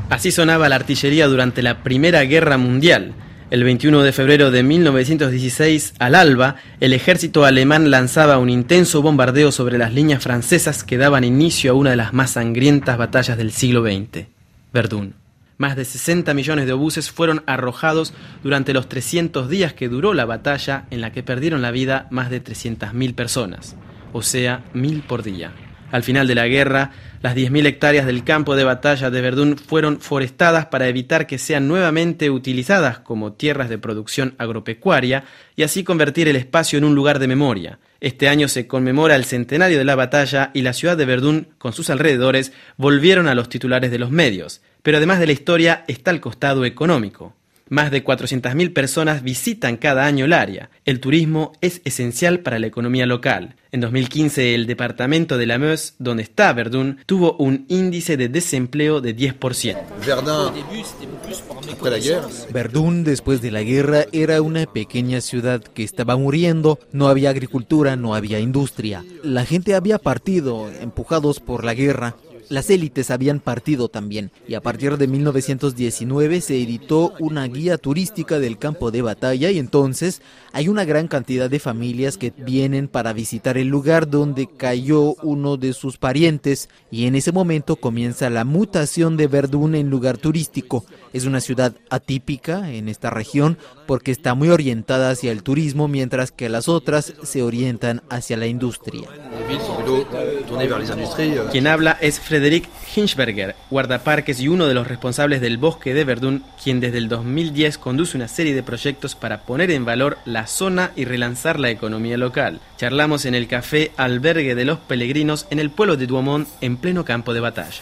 Así sonaba la artillería durante la Primera Guerra Mundial. El 21 de febrero de 1916, al alba, el ejército alemán lanzaba un intenso bombardeo sobre las líneas francesas que daban inicio a una de las más sangrientas batallas del siglo XX, Verdún. Más de 60 millones de obuses fueron arrojados durante los 300 días que duró la batalla, en la que perdieron la vida más de 300.000 personas, o sea, 1.000 por día. Al final de la guerra, las 10.000 hectáreas del campo de batalla de Verdún fueron forestadas para evitar que sean nuevamente utilizadas como tierras de producción agropecuaria y así convertir el espacio en un lugar de memoria. Este año se conmemora el centenario de la batalla y la ciudad de Verdún, con sus alrededores, volvieron a los titulares de los medios. Pero además de la historia está el costado económico. Más de 400.000 personas visitan cada año el área. El turismo es esencial para la economía local. En 2015, el departamento de la Meuse, donde está Verdún, tuvo un índice de desempleo de 10%. Verdún, después de la guerra, era una pequeña ciudad que estaba muriendo. No había agricultura, no había industria. La gente había partido, empujados por la guerra. Las élites habían partido también, y a partir de 1919 se editó una guía turística del campo de batalla, y entonces hay una gran cantidad de familias que vienen para visitar el lugar donde cayó uno de sus parientes, y en ese momento comienza la mutación de Verdún en lugar turístico. Es una ciudad atípica en esta región porque está muy orientada hacia el turismo, mientras que las otras se orientan hacia la industria. Quien habla es Frédéric Hinchberger, guardaparques y uno de los responsables del bosque de Verdún, quien desde el 2010 conduce una serie de proyectos para poner en valor la zona y relanzar la economía local. Charlamos en el café Albergue de los Peregrinos en el pueblo de Douaumont, en pleno campo de batalla.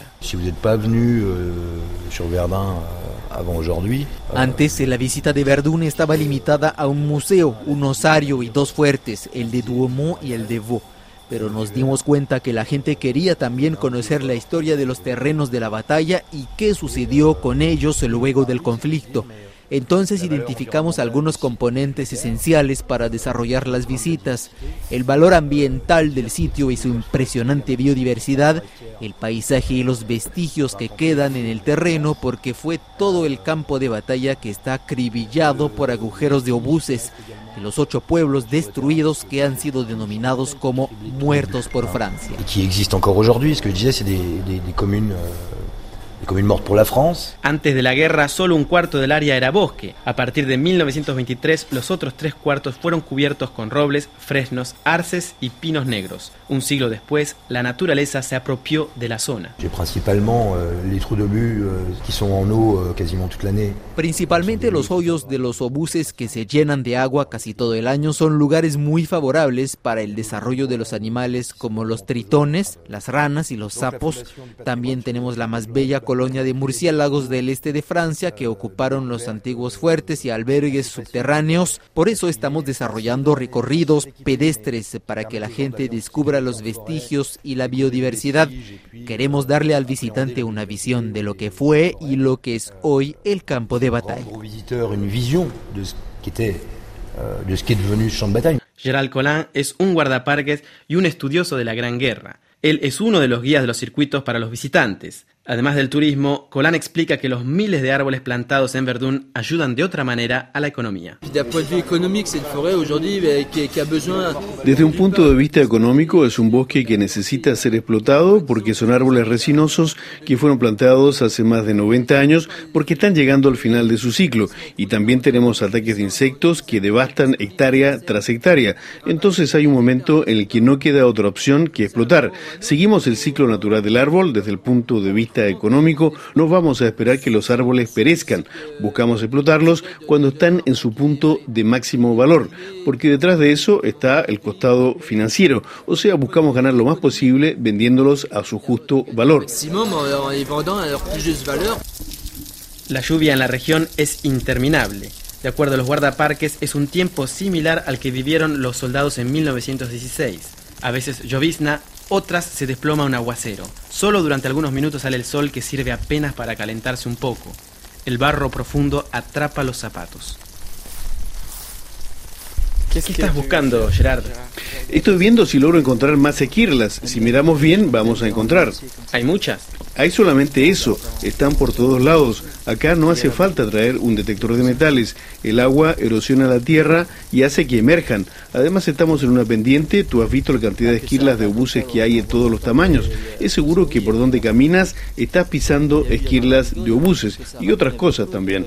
Antes, la visita de Verdún estaba limitada a un museo, un osario y 2 fuertes, el de Douaumont y el de Vaux. Pero nos dimos cuenta que la gente quería también conocer la historia de los terrenos de la batalla y qué sucedió con ellos luego del conflicto. Entonces identificamos algunos componentes esenciales para desarrollar las visitas: el valor ambiental del sitio y su impresionante biodiversidad, el paisaje y los vestigios que quedan en el terreno, porque fue todo el campo de batalla que está acribillado por agujeros de obuses, de los 8 pueblos destruidos que han sido denominados como muertos por Francia. Y que existen encore aujourd'hui, ce que je disais, c'est des communes mortes pour la France. Antes de la guerra, solo un cuarto del área era bosque. A partir de 1923, los otros 3 cuartos fueron cubiertos con robles, fresnos, arces y pinos negros. Un siglo después, la naturaleza se apropió de la zona. Principalmente los hoyos de los obuses, que se llenan de agua casi todo el año, son lugares muy favorables para el desarrollo de los animales como los tritones, las ranas y los sapos. También tenemos la más bella colonia de murciélagos del este de Francia que ocuparon los antiguos fuertes y albergues subterráneos. Por eso estamos desarrollando recorridos pedestres para que la gente descubra los vestigios y la biodiversidad. Queremos darle al visitante una visión de lo que fue y lo que es hoy el campo de batalla. Gerald Collin es un guardaparques y un estudioso de la Gran Guerra. Él es uno de los guías de los circuitos para los visitantes. Además del turismo, Collin explica que los miles de árboles plantados en Verdún ayudan de otra manera a la economía. Desde un punto de vista económico, es un bosque que necesita ser explotado porque son árboles resinosos que fueron plantados hace más de 90 años porque están llegando al final de su ciclo, y también tenemos ataques de insectos que devastan hectárea tras hectárea. Entonces hay un momento en el que no queda otra opción que explotar. Seguimos el ciclo natural del árbol desde el punto de vista económico. No vamos a esperar que los árboles perezcan, buscamos explotarlos cuando están en su punto de máximo valor, porque detrás de eso está el costado financiero, o sea, buscamos ganar lo más posible vendiéndolos a su justo valor. La lluvia en la región es interminable. De acuerdo a los guardaparques, es un tiempo similar al que vivieron los soldados en 1916. A veces llovizna, otras se desploma un aguacero. Solo durante algunos minutos sale el sol, que sirve apenas para calentarse un poco. El barro profundo atrapa los zapatos. ¿Qué estás buscando, Gerard? Estoy viendo si logro encontrar más esquirlas. Si miramos bien, vamos a encontrar. ¿Hay muchas? Hay solamente eso, están por todos lados. Acá no hace falta traer un detector de metales. El agua erosiona la tierra y hace que emerjan. Además estamos en una pendiente, tú has visto la cantidad de esquirlas de obuses que hay de todos los tamaños. Es seguro que por donde caminas estás pisando esquirlas de obuses y otras cosas también.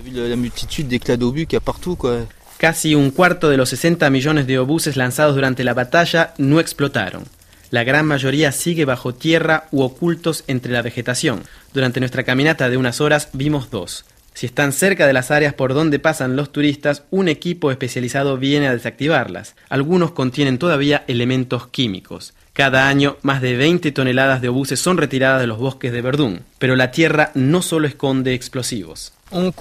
Casi un cuarto de los 60 millones de obuses lanzados durante la batalla no explotaron. La gran mayoría sigue bajo tierra u ocultos entre la vegetación. Durante nuestra caminata de unas horas vimos dos. Si están cerca de las áreas por donde pasan los turistas, un equipo especializado viene a desactivarlas. Algunos contienen todavía elementos químicos. Cada año, más de 20 toneladas de obuses son retiradas de los bosques de Verdún. Pero la tierra no solo esconde explosivos. Hoy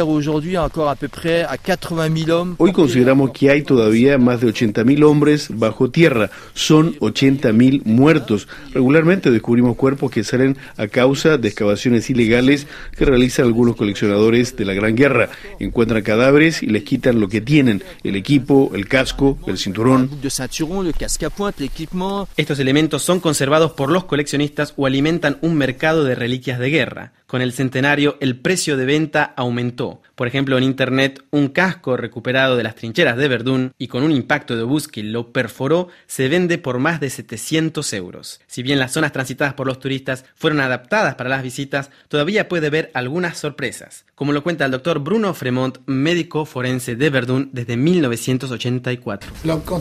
consideramos que hay todavía más de 80.000 hombres bajo tierra. Son 80.000 muertos. Regularmente descubrimos cuerpos que salen a causa de excavaciones ilegales que realizan algunos coleccionadores de la Gran Guerra. Encuentran cadáveres y les quitan lo que tienen: el equipo, el casco, el cinturón. Estos elementos son conservados por los coleccionistas o alimentan un mercado de reliquias de guerra. Con el centenario, el precio de venta aumentó. Por ejemplo, en internet, un casco recuperado de las trincheras de Verdún y con un impacto de obús que lo perforó se vende por más de 700 euros. Si bien las zonas transitadas por los turistas fueron adaptadas para las visitas, todavía puede haber algunas sorpresas, como lo cuenta el doctor Bruno Fremont, médico forense de Verdún desde 1984.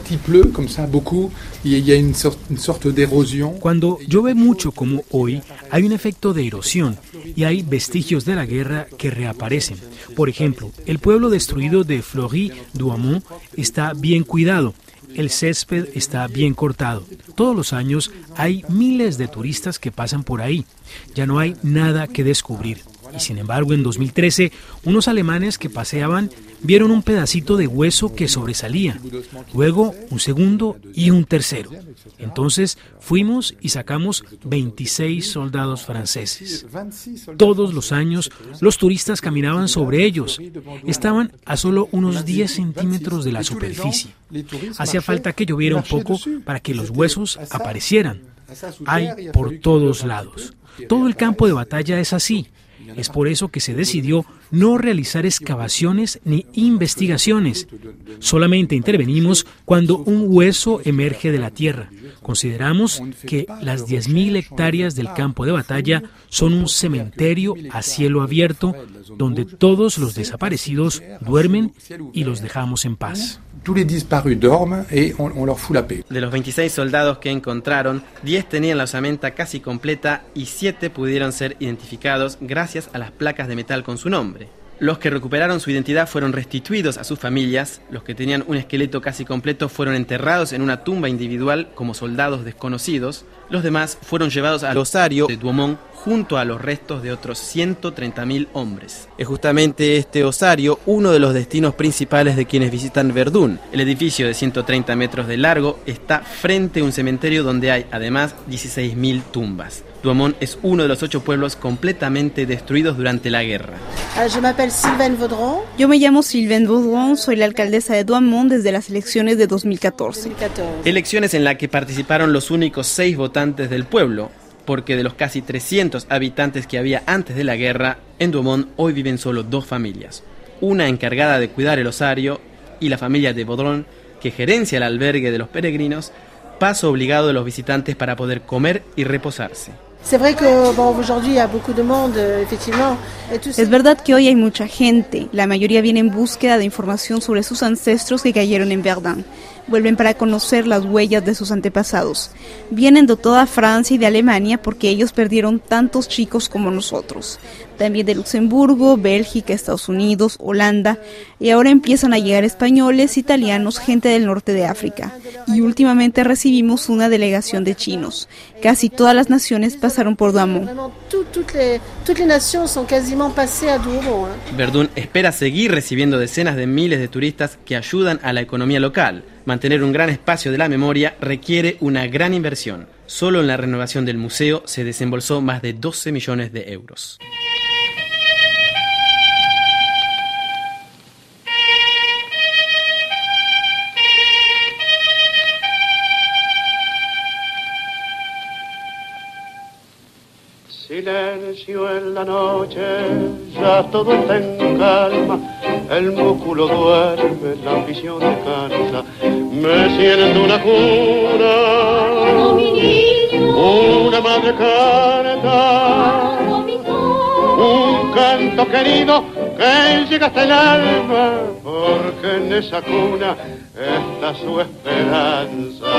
Cuando llueve mucho como hoy, hay un efecto de erosión y hay vestigios de la guerra que reaparecen. Por ejemplo, el pueblo destruido de Fleury-Douaumont está bien cuidado. El césped está bien cortado. Todos los años hay miles de turistas que pasan por ahí. Ya no hay nada que descubrir. Y sin embargo, en 2013, unos alemanes que paseaban vieron un pedacito de hueso que sobresalía, luego un segundo y un tercero. Entonces fuimos y sacamos 26 soldados franceses. Todos los años los turistas caminaban sobre ellos. Estaban a solo unos 10 centímetros de la superficie. Hacía falta que lloviera un poco para que los huesos aparecieran. Hay por todos lados. Todo el campo de batalla es así. Es por eso que se decidió no realizar excavaciones ni investigaciones. Solamente intervenimos cuando un hueso emerge de la tierra. Consideramos que las 10.000 hectáreas del campo de batalla son un cementerio a cielo abierto donde todos los desaparecidos duermen y los dejamos en paz. De los 26 soldados que encontraron, 10 tenían la osamenta casi completa y 7 pudieron ser identificados gracias a las placas de metal con su nombre. Los que recuperaron su identidad fueron restituidos a sus familias. Los que tenían un esqueleto casi completo fueron enterrados en una tumba individual como soldados desconocidos. Los demás fueron llevados al osario de Douaumont junto a los restos de otros 130.000 hombres. Es justamente este osario uno de los destinos principales de quienes visitan Verdún. El edificio de 130 metros de largo está frente a un cementerio donde hay además 16.000 tumbas. Douaumont es uno de los 8 pueblos completamente destruidos durante la guerra. Yo me llamo Sylvaine Vaudron, soy la alcaldesa de Douaumont desde las elecciones de 2014. Elecciones en las que participaron los únicos 6 votantes del pueblo, porque de los casi 300 habitantes que había antes de la guerra, en Douaumont hoy viven solo 2 familias. Una encargada de cuidar el osario y la familia de Vaudron, que gerencia el albergue de los peregrinos, paso obligado de los visitantes para poder comer y reposarse. Es verdad que hoy hay mucha gente. La mayoría viene en búsqueda de información sobre sus ancestros que cayeron en Verdun. Vuelven para conocer las huellas de sus antepasados. Vienen de toda Francia y de Alemania porque ellos perdieron tantos chicos como nosotros. También de Luxemburgo, Bélgica, Estados Unidos, Holanda. Y ahora empiezan a llegar españoles, italianos, gente del norte de África. Y últimamente recibimos una delegación de chinos. Casi todas las naciones pasaron por Douaumont. Verdún espera seguir recibiendo decenas de miles de turistas que ayudan a la economía local. Mantener un gran espacio de la memoria requiere una gran inversión. Solo en la renovación del museo se desembolsó más de 12 millones de euros. Silencio en la noche, ya todo está en calma, el músculo duerme, la ambición descansa, me siento una cuna, una madre canta, un canto querido que llega hasta el alma, porque en esa cuna está su esperanza.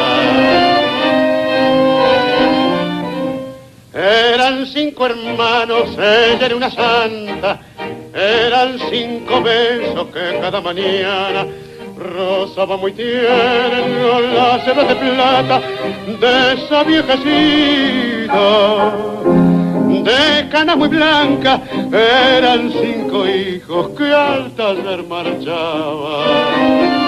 Eran 5 hermanos, ella era una santa, eran 5 besos que cada mañana rozaba muy tierno las hebras de plata de esa viejecita. De canas muy blancas, eran 5 hijos que al taller marchaban.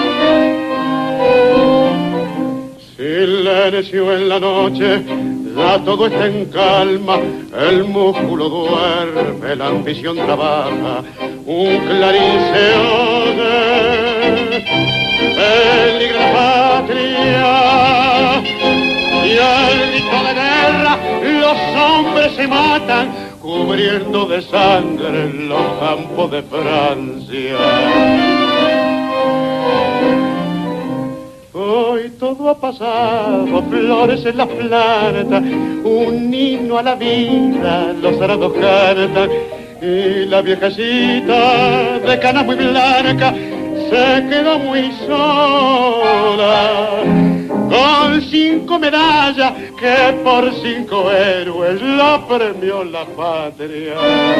Silencio en la noche, ya todo está en calma, el músculo duerme, la ambición trabaja, un clarín se oye, peligra la patria, y al grito de guerra los hombres se matan, cubriendo de sangre los campos de Francia. Hoy todo ha pasado, flores en la planta, un himno a la vida, los arados cantan, y la viejecita de canas muy blanca se quedó muy sola, con 5 medallas que por 5 héroes la premió la patria.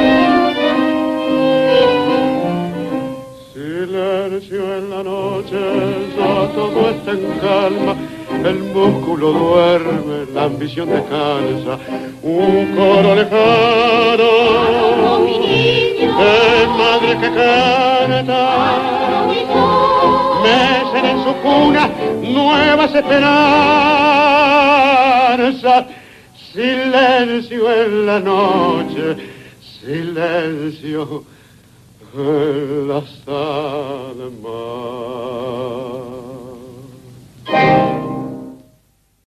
Silencio en la noche, ya todo está en calma, el músculo duerme, la ambición descansa, un coro lejano de madre que canta, mecen en su cuna nuevas esperanzas. Silencio en la noche, silencio en las almas.